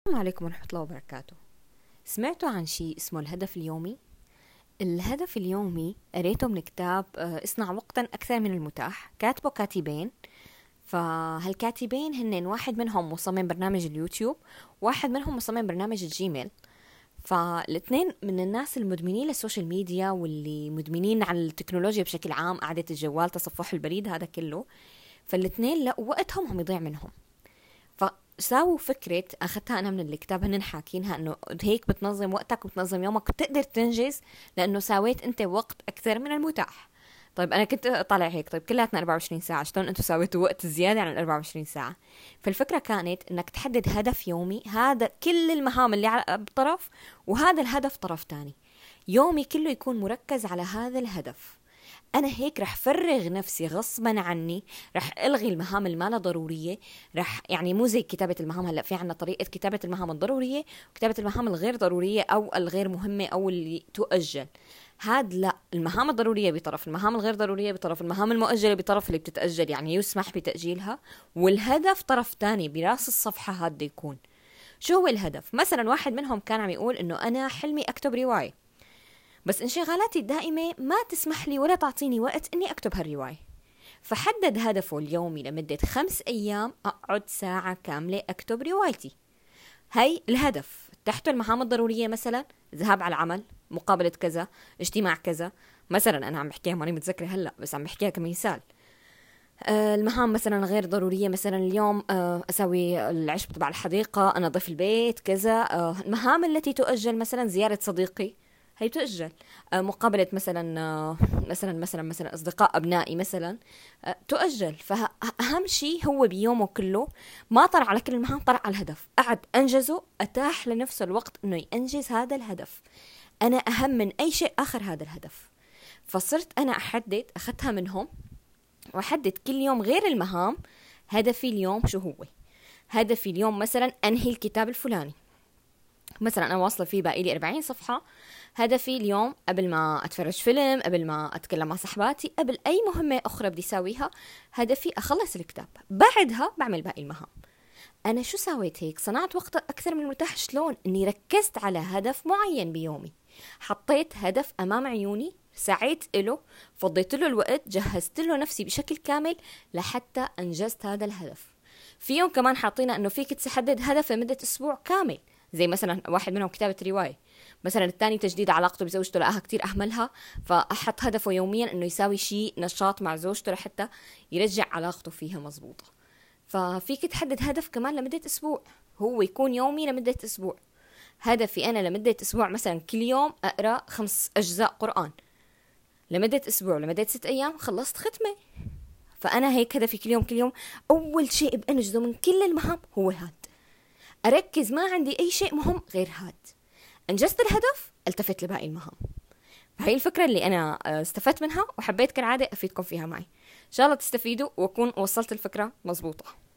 السلام عليكم ورحمة الله وبركاته. سمعتوا عن شيء اسمه الهدف اليومي؟ الهدف اليومي قريته من كتاب اصنع وقتا أكثر من المتاح، كاتبه كاتبين. فهالكاتبين هن واحد منهم مصمم برنامج اليوتيوب، واحد منهم مصمم برنامج الجيميل. فالاثنين من الناس المدمنين للسوشيال ميديا واللي مدمنين على التكنولوجيا بشكل عام، قعدة الجوال، تصفح البريد، هذا كله. فالاثنين لا وقتهم هم يضيع منهم. فساووا فكرة أخذتها أنا من الكتاب، هن حاكينها إنه هيك بتنظم وقتك وبتنظم يومك وبتقدر تنجز، لأنه ساويت أنت وقت أكثر من المتاح. طيب أنا كنت طالع هيك، طيب كلاتنا 24 ساعة، شلون أنتوا ساويتوا وقت زيادة عن 24 ساعة؟ فالفكرة كانت إنك تحدد هدف يومي، هذا كل المهام اللي على بطرف، وهذا الهدف طرف تاني. يومي كله يكون مركز على هذا الهدف. أنا هيك رح فرغ نفسي غصبا عني، رح ألغي المهام الما ضرورية. رح يعني مو زي كتابة المهام، هلأ في عنا طريقة كتابة المهام الضرورية وكتابة المهام الغير ضرورية أو الغير مهمة أو اللي تؤجل. هاد لا، المهام الضرورية بطرف، المهام الغير ضرورية بطرف، المهام المؤجلة بطرف اللي بتتأجل يعني يسمح بتأجيلها، والهدف طرف تاني براس الصفحة. هاد يكون شو هو الهدف؟ مثلا واحد منهم كان عم يقول إنه أنا حلمي أكتب رواية، بس انشغالاتي الدائمة ما تسمح لي ولا تعطيني وقت إني أكتب هالرواية. فحدد هدفه اليومي لمدة 5 أيام أقعد ساعة كاملة أكتب روايتي. هاي الهدف. تحته المهام الضرورية، مثلا ذهاب على العمل، مقابلة كذا، اجتماع كذا. مثلا أنا عم بحكيها ماني متذكرة هلأ، بس عم بحكيها كمثال. المهام مثلا غير ضرورية، مثلا اليوم أسوي العشب تبع الحديقة، أنظف البيت كذا. المهام التي تؤجل مثلا زيارة صديقي، هي تؤجل. مقابلة مثلا أصدقاء أبنائي مثلا، تؤجل. فأهم شيء هو بيومه كله ما طلع على كل المهام، طلع على الهدف، قعد أنجزه، أتاح لنفسه الوقت إنه ينجز هذا الهدف. أنا أهم من أي شيء آخر هذا الهدف. فصرت أنا أخذتها منهم، وأحدد كل يوم غير المهام. هدفي اليوم شو هو؟ هدفي اليوم مثلا أنهي الكتاب الفلاني، مثلا أنا واصلة فيه باقي لي 40 صفحة. هدفي اليوم قبل ما أتفرج فيلم، قبل ما أتكلم مع صحباتي، قبل أي مهمة أخرى بدي ساويها، هدفي أخلص الكتاب، بعدها بعمل باقي المهام. أنا شو سويت هيك؟ صنعت وقت أكثر من المتاح. شلون؟ إني ركزت على هدف معين بيومي، حطيت هدف أمام عيوني، سعيت له، فضيت له الوقت، جهزت له نفسي بشكل كامل لحتى أنجزت هذا الهدف. في يوم كمان حاطينا إنه فيك تحدد هدف لمدة أسبوع كامل، زي مثلا واحد منهم كتابة رواية، مثلا الثاني تجديد علاقته بزوجته لقاها كتير أهملها، فأحط هدفه يوميا إنه يساوي شيء نشاط مع زوجته لحتى يرجع علاقته فيها مزبوطة. ففيك تحدد هدف كمان لمدة أسبوع، هو يكون يومي لمدة أسبوع. هدفي أنا لمدة أسبوع مثلا كل يوم أقرأ 5 أجزاء قرآن، لمدة أسبوع، لمدة 6 أيام خلصت ختمة. فأنا هيك هدفي كل يوم أول شيء بأنجزه من كل المهام هو هاد. أركز ما عندي أي شيء مهم غير هاد. أنجزت الهدف، التفت لباقي المهام. فهي الفكرة اللي أنا استفدت منها، وحبيت كالعادة أفيدكم فيها معي. إن شاء الله تستفيدوا وأكون وصلت الفكرة مزبوطة.